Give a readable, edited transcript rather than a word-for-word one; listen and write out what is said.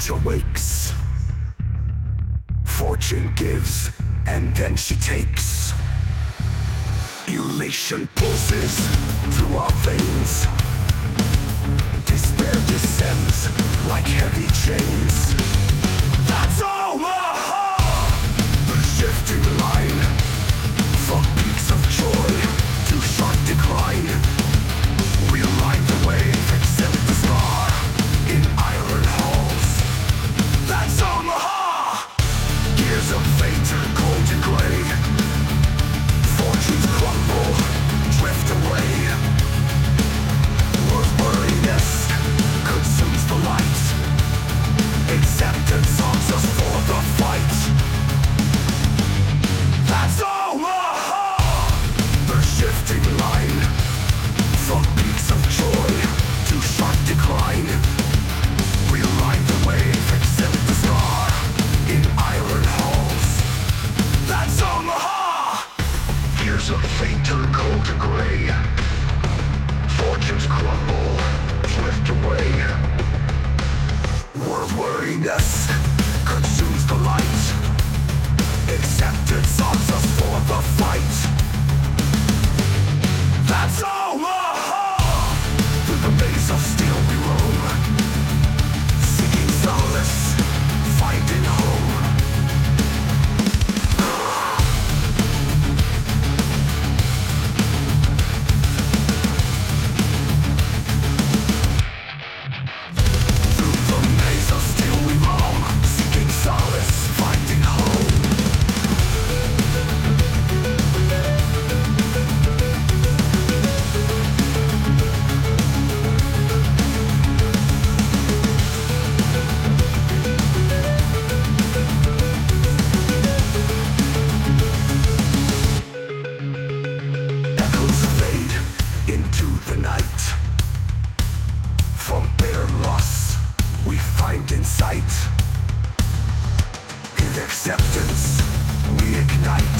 awakes. Fortune gives, and then she takes. Elation pulses through our veins. Despair descends like heavy chains. That's all! The shifting line, from peaks of joy to sharp decline. We ride the wave, accept the scar in iron halls. That's Omaha! Gears of fate turn cold and gray. Fortunes crumble, drift away. Worthiness consumes the light. Acceptance arms us for the fight. That's Omaha! The shifting line, from peaks of joy to sharp decline. We ride the wave, accept the scar in iron halls. That's Omaha! Years of fate turn cold to gray. Fortunes crumble, drift away. Worthiness consumes the light. Acceptance arms us for the fight. That's Omaha! Through the maze of steel we roam, seeking solace, finding home. Through the maze of steel we roam, seeking solace, finding home. Echoes fade into the night. From bitter loss, we find insight. In acceptance, we ignite.